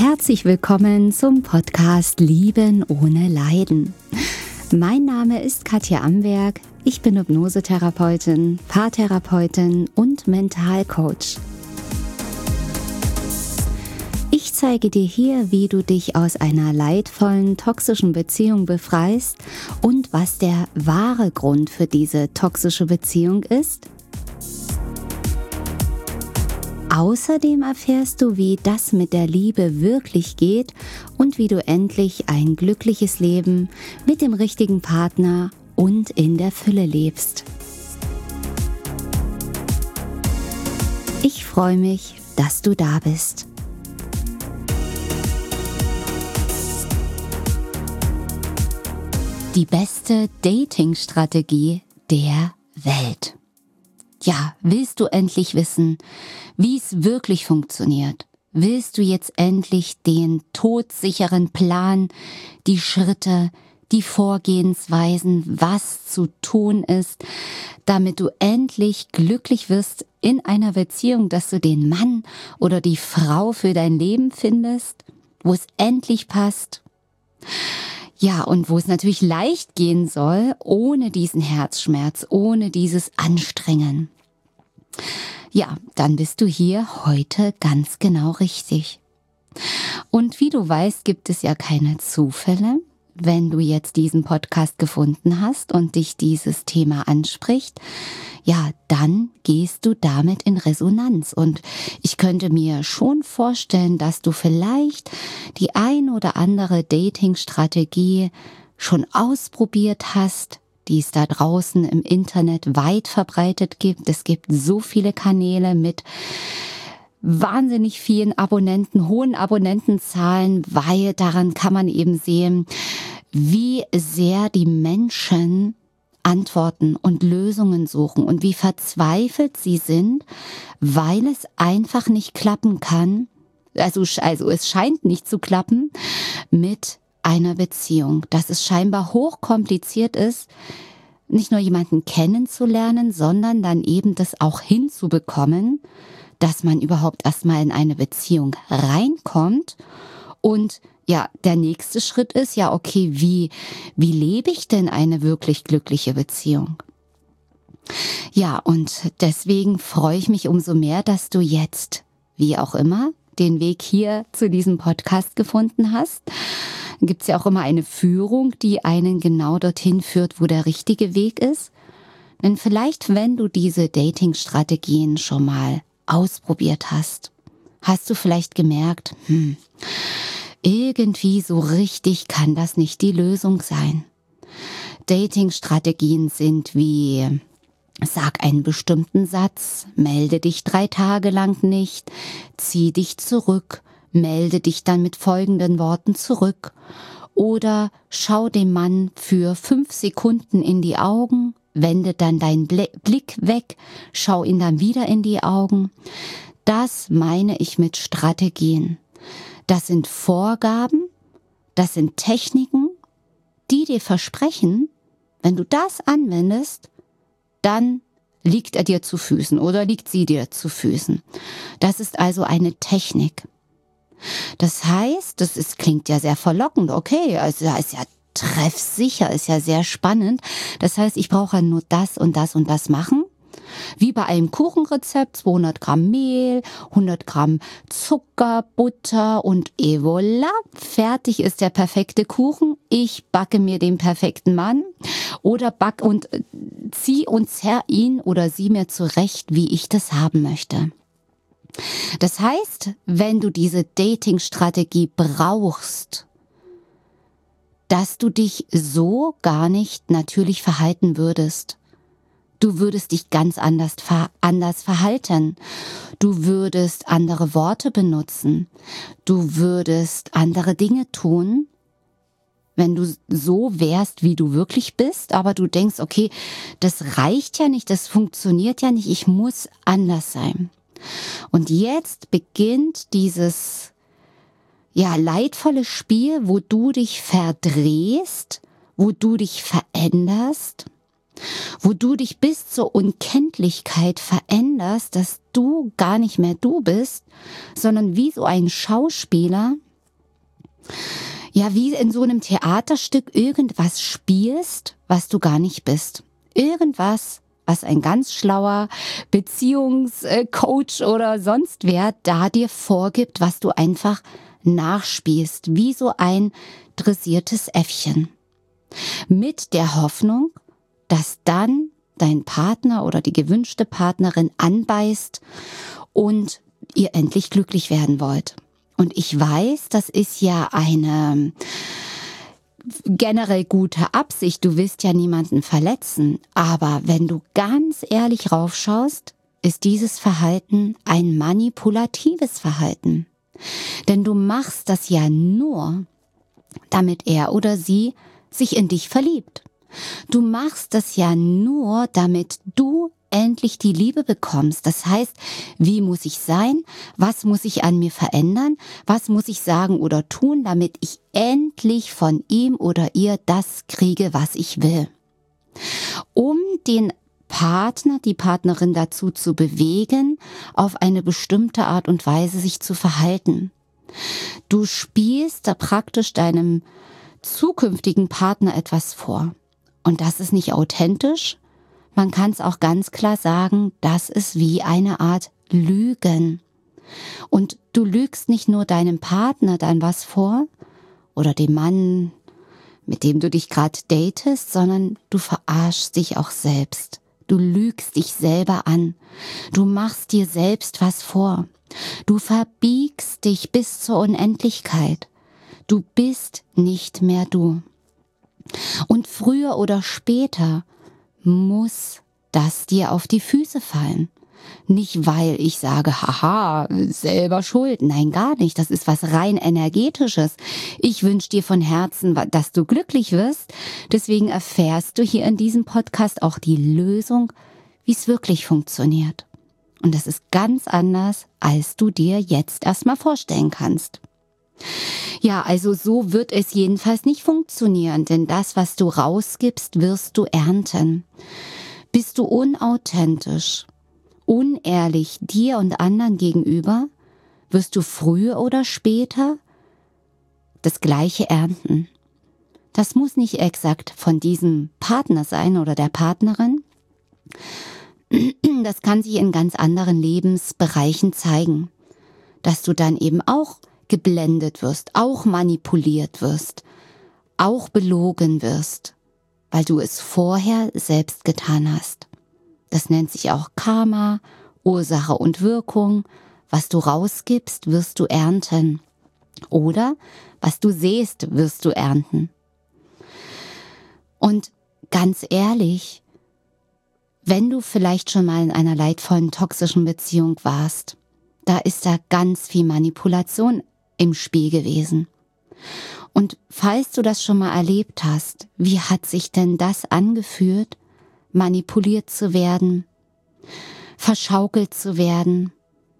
Herzlich willkommen zum Podcast Lieben ohne Leiden. Mein Name ist Katja Amberg, ich bin Hypnosetherapeutin, Paartherapeutin und Mentalcoach. Ich zeige dir hier, wie du dich aus einer leidvollen, toxischen Beziehung befreist und was der wahre Grund für diese toxische Beziehung ist. Außerdem erfährst du, wie das mit der Liebe wirklich geht und wie du endlich ein glückliches Leben mit dem richtigen Partner und in der Fülle lebst. Ich freue mich, dass du da bist. Die beste Dating-Strategie der Welt. Ja, willst du endlich wissen, wie es wirklich funktioniert? Willst du jetzt endlich den todsicheren Plan, die Schritte, die Vorgehensweisen, was zu tun ist, damit du endlich glücklich wirst in einer Beziehung, dass du den Mann oder die Frau für dein Leben findest, wo es endlich passt? Ja, und wo es natürlich leicht gehen soll, ohne diesen Herzschmerz, ohne dieses Anstrengen. Ja, dann bist du hier heute ganz genau richtig. Und wie du weißt, gibt es ja keine Zufälle. Wenn du jetzt diesen Podcast gefunden hast und dich dieses Thema anspricht, ja, dann gehst du damit in Resonanz. Und ich könnte mir schon vorstellen, dass du vielleicht die ein oder andere Dating-Strategie schon ausprobiert hast, die es da draußen im Internet weit verbreitet gibt. Es gibt so viele Kanäle mit wahnsinnig vielen Abonnenten, hohen Abonnentenzahlen, weil daran kann man eben sehen, wie sehr die Menschen Antworten und Lösungen suchen und wie verzweifelt sie sind, weil es einfach nicht klappen kann. Also es scheint nicht zu klappen mit einer Beziehung, dass es scheinbar hochkompliziert ist, nicht nur jemanden kennenzulernen, sondern dann eben das auch hinzubekommen, dass man überhaupt erstmal in eine Beziehung reinkommt. Und ja, der nächste Schritt ist ja, okay, wie lebe ich denn eine wirklich glückliche Beziehung? Ja, und deswegen freue ich mich umso mehr, dass du jetzt, wie auch immer, den Weg hier zu diesem Podcast gefunden hast. Dann gibt's ja auch immer eine Führung, die einen genau dorthin führt, wo der richtige Weg ist. Denn vielleicht, wenn du diese Dating-Strategien schon mal ausprobiert hast, hast du vielleicht gemerkt, irgendwie so richtig kann das nicht die Lösung sein. Dating-Strategien sind wie: Sag einen bestimmten Satz, melde dich 3 Tage lang nicht, zieh dich zurück, melde dich dann mit folgenden Worten zurück. Oder schau dem Mann für 5 Sekunden in die Augen, wende dann deinen Blick weg, schau ihn dann wieder in die Augen. Das meine ich mit Strategien. Das sind Vorgaben, das sind Techniken, die dir versprechen, wenn du das anwendest, dann liegt er dir zu Füßen oder liegt sie dir zu Füßen. Das ist also eine Technik. Das heißt, klingt ja sehr verlockend, okay, also da ist ja treffsicher, ist ja sehr spannend. Das heißt, ich brauche nur das und das und das machen. Wie bei einem Kuchenrezept, 200 Gramm Mehl, 100 Gramm Zucker, Butter und et voilà, fertig ist der perfekte Kuchen. Ich backe mir den perfekten Mann oder back und zieh und zerr ihn oder sie mir zurecht, wie ich das haben möchte. Das heißt, wenn du diese Dating-Strategie brauchst, dass du dich so gar nicht natürlich verhalten würdest. Du würdest dich ganz anders verhalten. Du würdest andere Worte benutzen. Du würdest andere Dinge tun, wenn du so wärst, wie du wirklich bist, aber du denkst, okay, das reicht ja nicht, das funktioniert ja nicht, ich muss anders sein. Und jetzt beginnt dieses leidvolle Spiel, wo du dich verdrehst, wo du dich veränderst, wo du dich bis zur Unkenntlichkeit veränderst, dass du gar nicht mehr du bist, sondern wie so ein Schauspieler Ja, wie in so einem Theaterstück irgendwas spielst, was du gar nicht bist. Irgendwas, was ein ganz schlauer Beziehungscoach oder sonst wer da dir vorgibt, was du einfach nachspielst, wie so ein dressiertes Äffchen. Mit der Hoffnung, dass dann dein Partner oder die gewünschte Partnerin anbeißt und ihr endlich glücklich werden wollt. Und ich weiß, das ist ja eine generell gute Absicht. Du willst ja niemanden verletzen. Aber wenn du ganz ehrlich raufschaust, ist dieses Verhalten ein manipulatives Verhalten. Denn du machst das ja nur, damit er oder sie sich in dich verliebt. Du machst das ja nur, damit du endlich die Liebe bekommst. Das heißt, wie muss ich sein? Was muss ich an mir verändern? Was muss ich sagen oder tun, damit ich endlich von ihm oder ihr das kriege, was ich will? Um den Partner, die Partnerin dazu zu bewegen, auf eine bestimmte Art und Weise sich zu verhalten. Du spielst da praktisch deinem zukünftigen Partner etwas vor. Und das ist nicht authentisch. Man kann es auch ganz klar sagen, das ist wie eine Art Lügen. Und du lügst nicht nur deinem Partner dann was vor oder dem Mann, mit dem du dich gerade datest, sondern du verarschst dich auch selbst. Du lügst dich selber an. Du machst dir selbst was vor. Du verbiegst dich bis zur Unendlichkeit. Du bist nicht mehr du. Und früher oder später muss das dir auf die Füße fallen. Nicht, weil ich sage, haha, selber schuld. Nein, gar nicht. Das ist was rein Energetisches. Ich wünsche dir von Herzen, dass du glücklich wirst. Deswegen erfährst du hier in diesem Podcast auch die Lösung, wie es wirklich funktioniert. Und das ist ganz anders, als du dir jetzt erstmal vorstellen kannst. Ja, also so wird es jedenfalls nicht funktionieren, denn das, was du rausgibst, wirst du ernten. Bist du unauthentisch, unehrlich dir und anderen gegenüber, wirst du früher oder später das Gleiche ernten. Das muss nicht exakt von diesem Partner sein oder der Partnerin. Das kann sich in ganz anderen Lebensbereichen zeigen, dass du dann eben auch geblendet wirst, auch manipuliert wirst, auch belogen wirst, weil du es vorher selbst getan hast. Das nennt sich auch Karma, Ursache und Wirkung. Was du rausgibst, wirst du ernten. Oder was du sähst, wirst du ernten. Und ganz ehrlich, wenn du vielleicht schon mal in einer leidvollen, toxischen Beziehung warst, da ist da ganz viel Manipulation im Spiel gewesen. Und falls du das schon mal erlebt hast, wie hat sich denn das angefühlt, manipuliert zu werden, verschaukelt zu werden,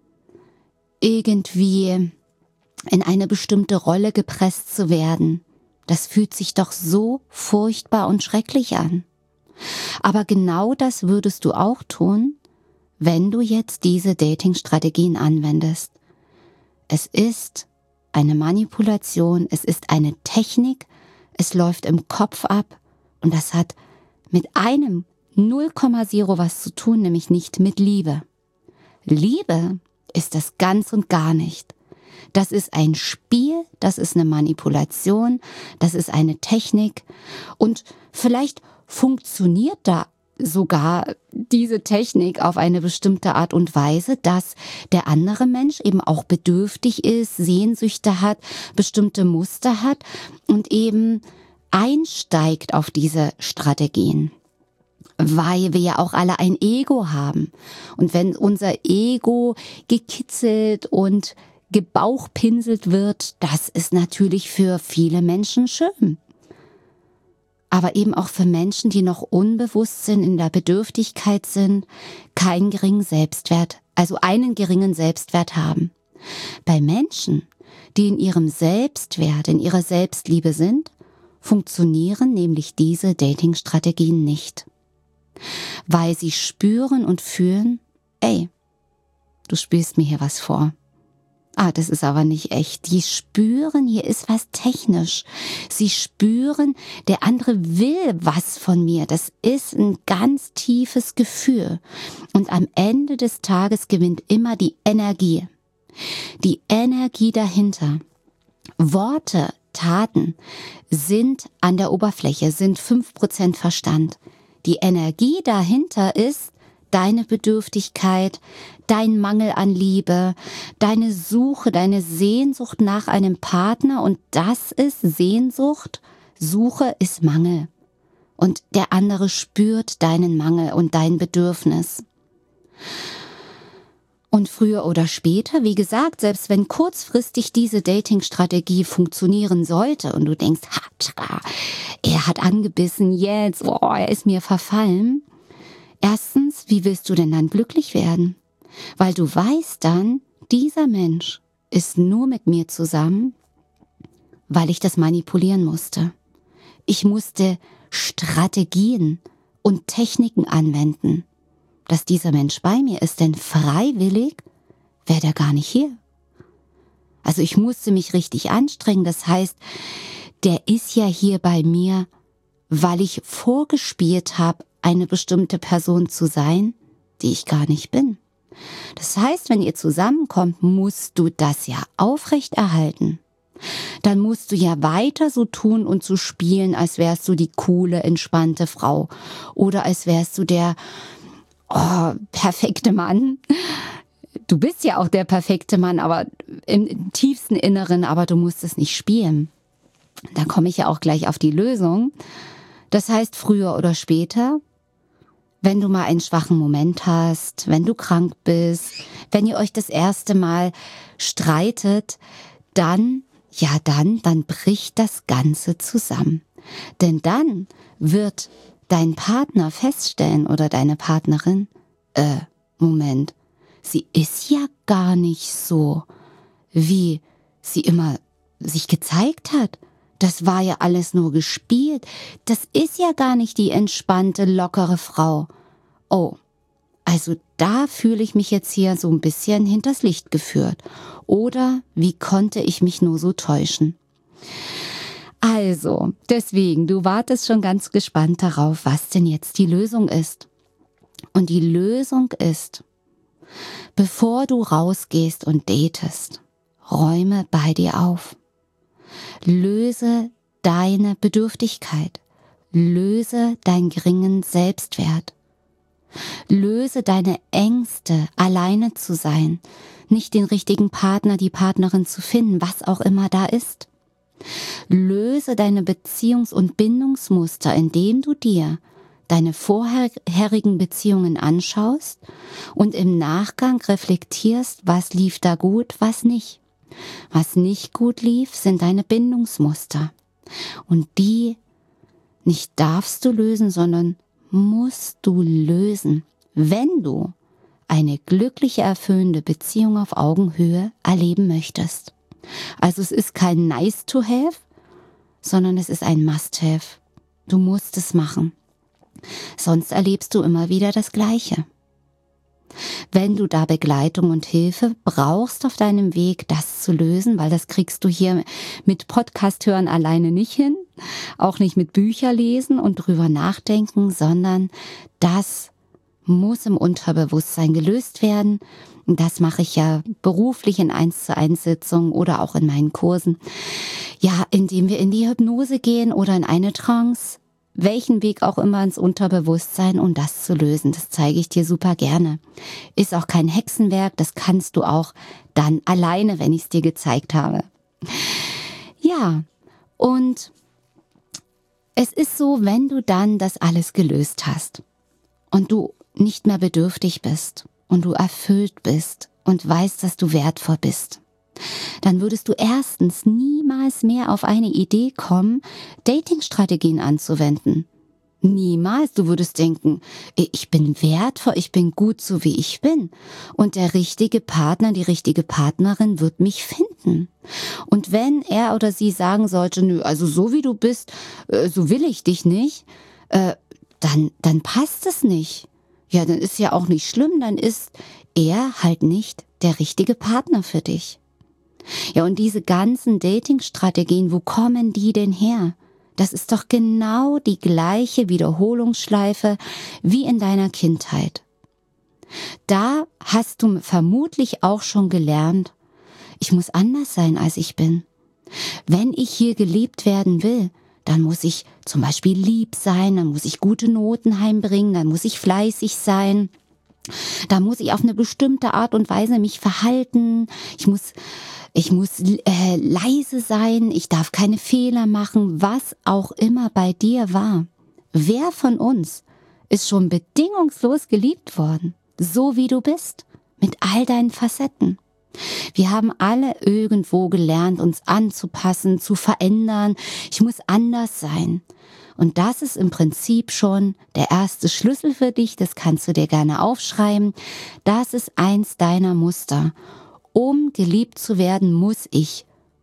irgendwie in eine bestimmte Rolle gepresst zu werden? Das fühlt sich doch so furchtbar und schrecklich an. Aber genau das würdest du auch tun, wenn du jetzt diese Dating-Strategien anwendest. Es ist eine Manipulation, es ist eine Technik, es läuft im Kopf ab und das hat mit einem 0,0 was zu tun, nämlich nicht mit Liebe. Liebe ist das ganz und gar nicht. Das ist ein Spiel, das ist eine Manipulation, das ist eine Technik und vielleicht funktioniert da sogar diese Technik auf eine bestimmte Art und Weise, dass der andere Mensch eben auch bedürftig ist, Sehnsüchte hat, bestimmte Muster hat und eben einsteigt auf diese Strategien. Weil wir ja auch alle ein Ego haben. Und wenn unser Ego gekitzelt und gebauchpinselt wird, das ist natürlich für viele Menschen schön. Aber eben auch für Menschen, die noch unbewusst sind, in der Bedürftigkeit sind, keinen geringen Selbstwert, also einen geringen Selbstwert haben. Bei Menschen, die in ihrem Selbstwert, in ihrer Selbstliebe sind, funktionieren nämlich diese Dating-Strategien nicht. Weil sie spüren und fühlen, ey, du spielst mir hier was vor. Das ist aber nicht echt. Die spüren, hier ist was technisch. Sie spüren, der andere will was von mir. Das ist ein ganz tiefes Gefühl. Und am Ende des Tages gewinnt immer die Energie. Die Energie dahinter. Worte, Taten sind an der Oberfläche, sind 5% Verstand. Die Energie dahinter ist deine Bedürftigkeit, dein Mangel an Liebe, deine Suche, deine Sehnsucht nach einem Partner, und das ist Sehnsucht, Suche ist Mangel. Und der andere spürt deinen Mangel und dein Bedürfnis. Und früher oder später, wie gesagt, selbst wenn kurzfristig diese Dating-Strategie funktionieren sollte und du denkst, er hat angebissen, jetzt, er ist mir verfallen. Erstens, wie willst du denn dann glücklich werden? Weil du weißt dann, dieser Mensch ist nur mit mir zusammen, weil ich das manipulieren musste. Ich musste Strategien und Techniken anwenden, dass dieser Mensch bei mir ist, denn freiwillig wäre der gar nicht hier. Also ich musste mich richtig anstrengen, das heißt, der ist ja hier bei mir, weil ich vorgespielt habe, eine bestimmte Person zu sein, die ich gar nicht bin. Das heißt, wenn ihr zusammenkommt, musst du das ja aufrechterhalten. Dann musst du ja weiter so tun und so spielen, als wärst du die coole, entspannte Frau. Oder als wärst du der perfekte Mann. Du bist ja auch der perfekte Mann, aber im tiefsten Inneren, aber du musst es nicht spielen. Da komme ich ja auch gleich auf die Lösung. Das heißt, früher oder später, wenn du mal einen schwachen Moment hast, wenn du krank bist, wenn ihr euch das erste Mal streitet, dann bricht das Ganze zusammen. Denn dann wird dein Partner feststellen oder deine Partnerin, Moment, sie ist ja gar nicht so, wie sie immer sich gezeigt hat. Das war ja alles nur gespielt. Das ist ja gar nicht die entspannte, lockere Frau. Oh, also da fühle ich mich jetzt hier so ein bisschen hinters Licht geführt. Oder wie konnte ich mich nur so täuschen? Also, deswegen, du wartest schon ganz gespannt darauf, was denn jetzt die Lösung ist. Und die Lösung ist, bevor du rausgehst und datest, räume bei dir auf. Löse deine Bedürftigkeit. Löse deinen geringen Selbstwert. Löse deine Ängste, alleine zu sein, nicht den richtigen Partner, die Partnerin zu finden, was auch immer da ist. Löse deine Beziehungs- und Bindungsmuster, indem du dir deine vorherigen Beziehungen anschaust und im Nachgang reflektierst, was lief da gut, was nicht. Was nicht gut lief, sind deine Bindungsmuster. Und die nicht darfst du lösen, sondern musst du lösen, wenn du eine glückliche, erfüllende Beziehung auf Augenhöhe erleben möchtest. Also es ist kein nice to have, sondern es ist ein must have. Du musst es machen. Sonst erlebst du immer wieder das Gleiche. Wenn du da Begleitung und Hilfe brauchst auf deinem Weg, das zu lösen, weil das kriegst du hier mit Podcast hören alleine nicht hin, auch nicht mit Bücher lesen und drüber nachdenken, sondern das muss im Unterbewusstsein gelöst werden. Und das mache ich ja beruflich in 1:1 Sitzungen oder auch in meinen Kursen. Ja, indem wir in die Hypnose gehen oder in eine Trance, welchen Weg auch immer ins Unterbewusstsein, um das zu lösen. Das zeige ich dir super gerne. Ist auch kein Hexenwerk, das kannst du auch dann alleine, wenn ich es dir gezeigt habe. Ja, und es ist so, wenn du dann das alles gelöst hast und du nicht mehr bedürftig bist und du erfüllt bist und weißt, dass du wertvoll bist, dann würdest du erstens niemals mehr auf eine Idee kommen, Dating-Strategien anzuwenden. Niemals. Du würdest denken, ich bin wertvoll, ich bin gut so wie ich bin. Und der richtige Partner, die richtige Partnerin wird mich finden. Und wenn er oder sie sagen sollte, nö, also so wie du bist, so will ich dich nicht, dann passt es nicht. Ja, dann ist ja auch nicht schlimm, dann ist er halt nicht der richtige Partner für dich. Ja, und diese ganzen Dating-Strategien, wo kommen die denn her? Das ist doch genau die gleiche Wiederholungsschleife wie in deiner Kindheit. Da hast du vermutlich auch schon gelernt, ich muss anders sein, als ich bin. Wenn ich hier geliebt werden will, dann muss ich zum Beispiel lieb sein, dann muss ich gute Noten heimbringen, dann muss ich fleißig sein, da muss ich auf eine bestimmte Art und Weise mich verhalten, ich muss leise sein, ich darf keine Fehler machen, was auch immer bei dir war. Wer von uns ist schon bedingungslos geliebt worden, so wie du bist, mit all deinen Facetten? Wir haben alle irgendwo gelernt, uns anzupassen, zu verändern. Ich muss anders sein. Und das ist im Prinzip schon der erste Schlüssel für dich. Das kannst du dir gerne aufschreiben. Das ist eins deiner Muster. Um geliebt zu werden, muss ich... ...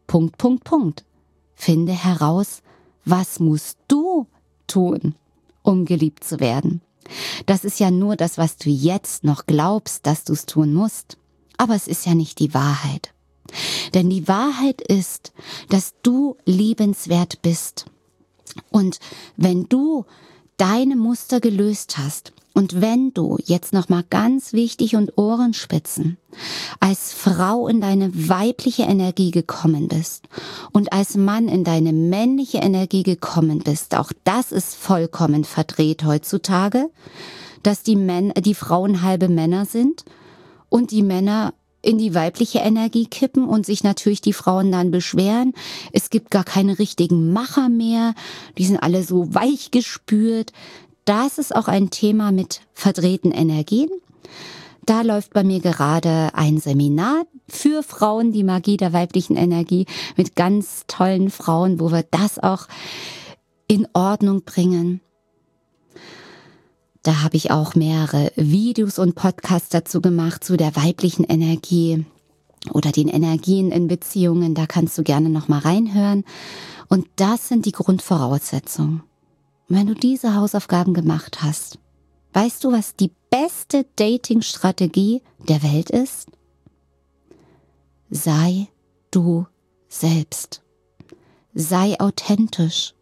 Finde heraus, was musst du tun, um geliebt zu werden. Das ist ja nur das, was du jetzt noch glaubst, dass du es tun musst. Aber es ist ja nicht die Wahrheit. Denn die Wahrheit ist, dass du liebenswert bist. Und wenn du deine Muster gelöst hast und wenn du, jetzt nochmal ganz wichtig und Ohrenspitzen, als Frau in deine weibliche Energie gekommen bist und als Mann in deine männliche Energie gekommen bist, auch das ist vollkommen verdreht heutzutage, dass die Frauen halbe Männer sind und die Männer in die weibliche Energie kippen und sich natürlich die Frauen dann beschweren. Es gibt gar keine richtigen Macher mehr. Die sind alle so weich gespürt. Das ist auch ein Thema mit verdrehten Energien. Da läuft bei mir gerade ein Seminar für Frauen, die Magie der weiblichen Energie, mit ganz tollen Frauen, wo wir das auch in Ordnung bringen. Da habe ich auch mehrere Videos und Podcasts dazu gemacht, zu der weiblichen Energie oder den Energien in Beziehungen. Da kannst du gerne nochmal reinhören. Und das sind die Grundvoraussetzungen. Und wenn du diese Hausaufgaben gemacht hast, weißt du, was die beste Dating-Strategie der Welt ist? Sei du selbst. Sei authentisch.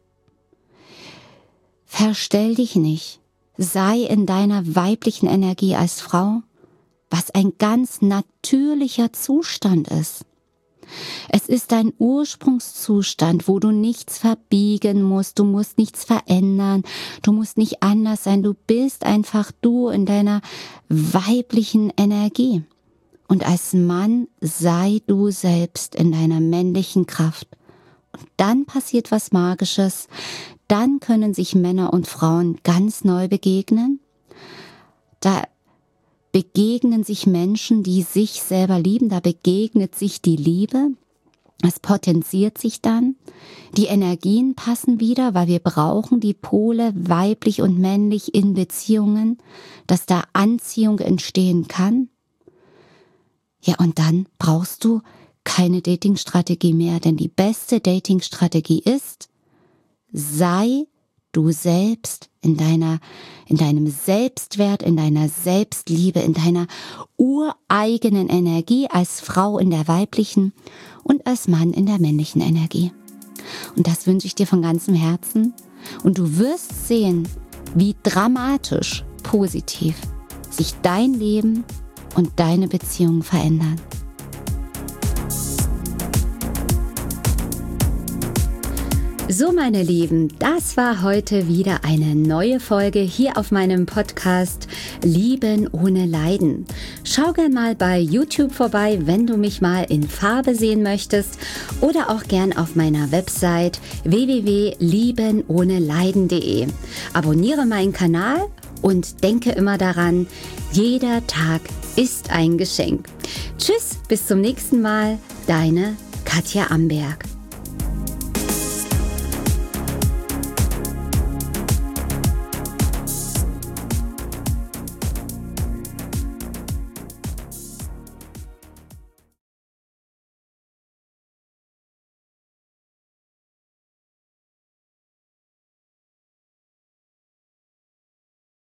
Verstell dich nicht. Sei in deiner weiblichen Energie als Frau, was ein ganz natürlicher Zustand ist. Es ist ein Ursprungszustand, wo du nichts verbiegen musst, du musst nichts verändern, du musst nicht anders sein, du bist einfach du in deiner weiblichen Energie. Und als Mann sei du selbst in deiner männlichen Kraft. Und dann passiert was Magisches. Dann können sich Männer und Frauen ganz neu begegnen. Da begegnen sich Menschen, die sich selber lieben. Da begegnet sich die Liebe. Es potenziert sich dann. Die Energien passen wieder, weil wir brauchen die Pole weiblich und männlich in Beziehungen, dass da Anziehung entstehen kann. Ja, und dann brauchst du keine Dating-Strategie mehr, denn die beste Dating-Strategie ist, sei du selbst in deinem Selbstwert, in deiner Selbstliebe, in deiner ureigenen Energie als Frau in der weiblichen und als Mann in der männlichen Energie. Und das wünsche ich dir von ganzem Herzen. Und du wirst sehen, wie dramatisch positiv sich dein Leben und deine Beziehungen verändern. So, meine Lieben, das war heute wieder eine neue Folge hier auf meinem Podcast Lieben ohne Leiden. Schau gern mal bei YouTube vorbei, wenn du mich mal in Farbe sehen möchtest, oder auch gern auf meiner Website www.liebenohneleiden.de. Abonniere meinen Kanal und denke immer daran, jeder Tag ist ein Geschenk. Tschüss, bis zum nächsten Mal, deine Katja Amberg.